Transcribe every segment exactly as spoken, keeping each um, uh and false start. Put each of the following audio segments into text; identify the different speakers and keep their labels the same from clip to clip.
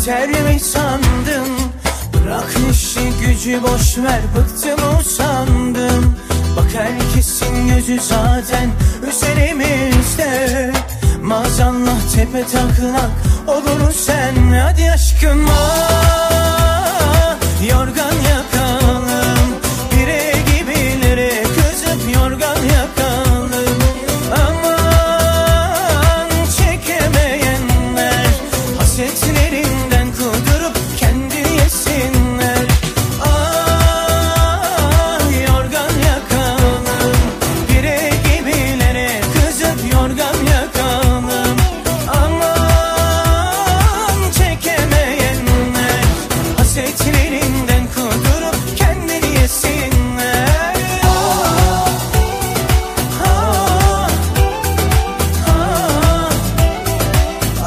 Speaker 1: biter mi sandın? Bırak işi gücü boş ver, bıktım usandım. Bak herkesin gözü zaten üzerimizde. Maazallah tepe taklak olur sen. Hadi aşkım ah, yorgan yakalım. Bire gibilere kızıp yorgan yakalım. Aman çekemeyenler hasetlerinden kudurup kendi yesinler. Ah yorgan yakalım. Bire gibilere kızıp yorgan yakalım. Aman çekemeyenler hasetlerinden kudurup kendini yesinler. Ah, ah, ah,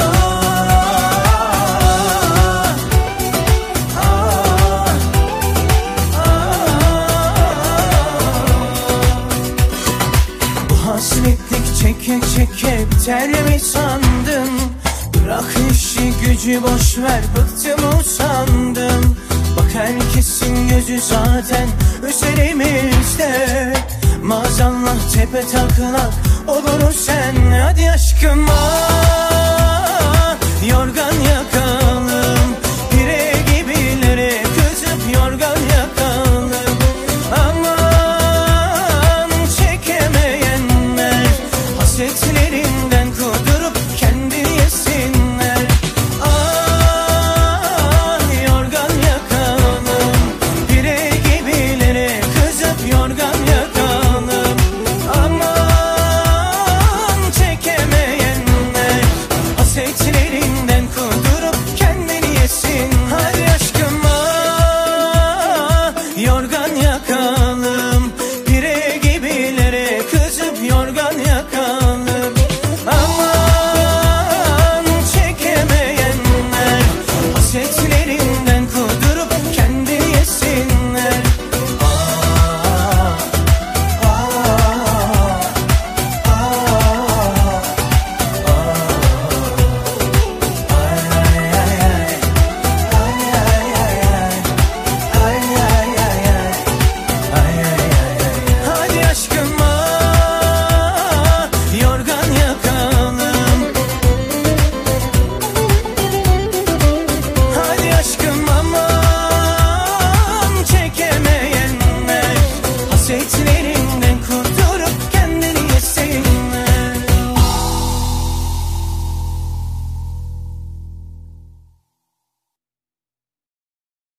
Speaker 1: bu hasretlik çeke çeke biter mi sandın? Bırak işi gücü boş ver, bıktım usandım. Bak herkesin gözü zaten üzerimizde. Maazallah tepe taklak olur sen.